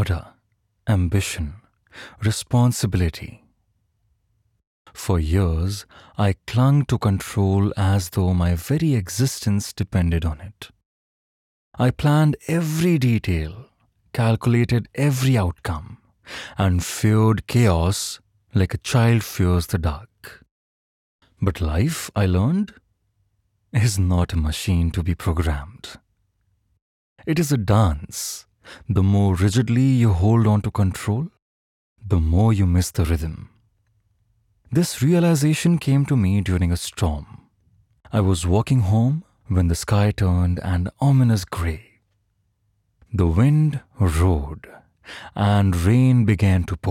order, ambition, responsibility. For years, I clung to control as though my very existence depended on it. I planned every detail, calculated every outcome, and feared chaos like a child fears the dark. But life, I learned, is not a machine to be programmed. It is a dance. The more rigidly you hold on to control, the more you miss the rhythm. This realization came to me during a storm. I was walking home when the sky turned an ominous grey. The wind roared and rain began to pour.